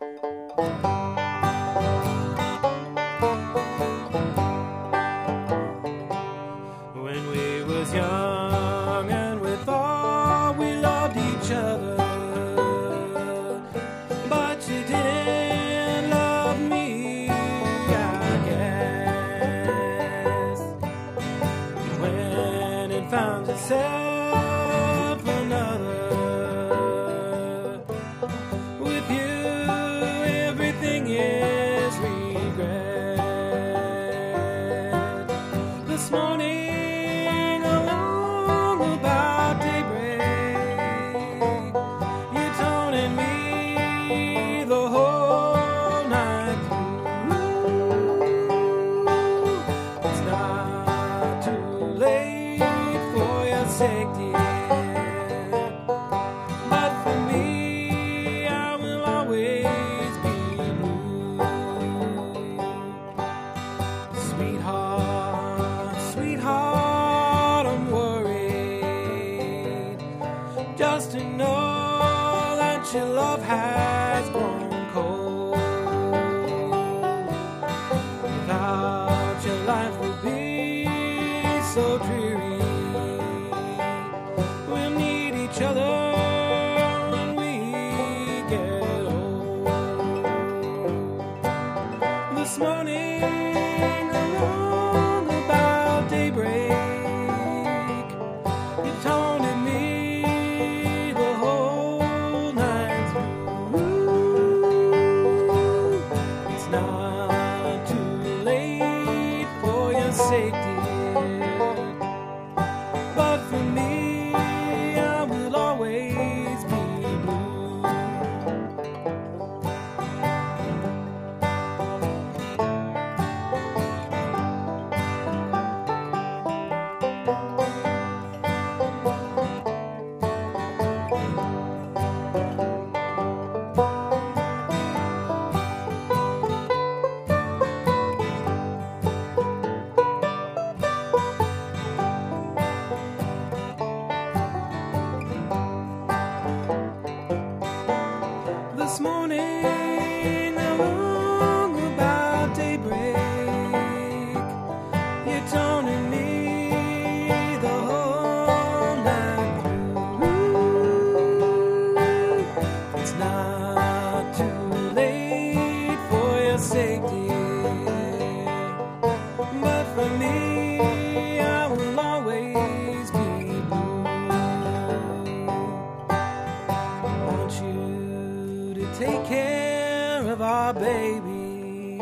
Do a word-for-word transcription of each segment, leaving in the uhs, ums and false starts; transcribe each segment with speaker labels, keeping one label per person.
Speaker 1: When we was young and we thought we loved each other, but you didn't love me, I guess. When it found itself another, with you everything is regret. This morning along about daybreak, you taunted me the whole night through. It's not too late for your sake, dear, but for me I will always be blue. Sweetheart, sweetheart, I'm worried just to know that your love has grown cold. Without your life will be so dreary. We'll need each other when we get old. This morning along about daybreak, you taunted me the whole night through. It's not too late for your sake, dear, but for me I will always be blue. This morning along about daybreak, you taunted me the whole night through. It's not too late for your sake, dear, but for me I will always be blue. I want you to take care of our baby.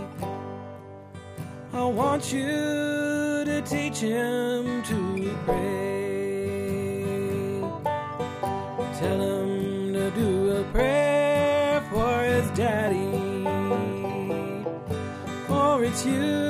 Speaker 1: I want you to teach him to pray. Tell him to do a prayer for his daddy. For it's you